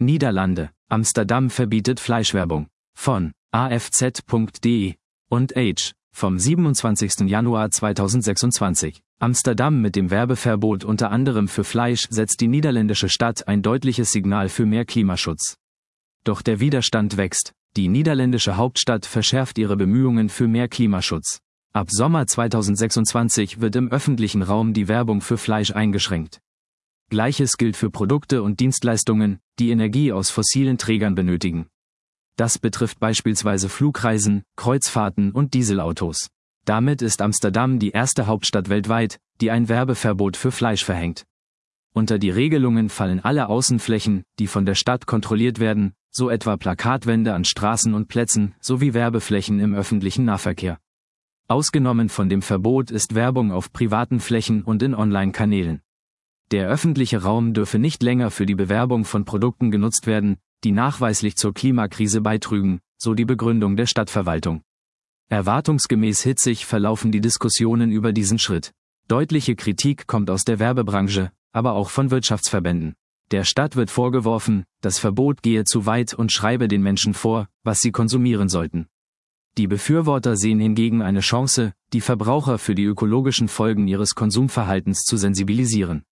Niederlande: Amsterdam verbietet Fleischwerbung. Von afz.de und Age vom 27. Januar 2026. Amsterdam mit dem Werbeverbot unter anderem für Fleisch setzt die niederländische Stadt ein deutliches Signal für mehr Klimaschutz. Doch der Widerstand wächst. Die niederländische Hauptstadt verschärft ihre Bemühungen für mehr Klimaschutz. Ab Sommer 2026 wird im öffentlichen Raum die Werbung für Fleisch eingeschränkt. Gleiches gilt für Produkte und Dienstleistungen, die Energie aus fossilen Trägern benötigen. Das betrifft beispielsweise Flugreisen, Kreuzfahrten und Dieselautos. Damit ist Amsterdam die erste Hauptstadt weltweit, die ein Werbeverbot für Fleisch verhängt. Unter die Regelungen fallen alle Außenflächen, die von der Stadt kontrolliert werden, so etwa Plakatwände an Straßen und Plätzen sowie Werbeflächen im öffentlichen Nahverkehr. Ausgenommen von dem Verbot ist Werbung auf privaten Flächen und in Online-Kanälen. Der öffentliche Raum dürfe nicht länger für die Bewerbung von Produkten genutzt werden, die nachweislich zur Klimakrise beitrügen, so die Begründung der Stadtverwaltung. Erwartungsgemäß hitzig verlaufen die Diskussionen über diesen Schritt. Deutliche Kritik kommt aus der Werbebranche, aber auch von Wirtschaftsverbänden. Der Stadt wird vorgeworfen, das Verbot gehe zu weit und schreibe den Menschen vor, was sie konsumieren sollten. Die Befürworter sehen hingegen eine Chance, die Verbraucher für die ökologischen Folgen ihres Konsumverhaltens zu sensibilisieren.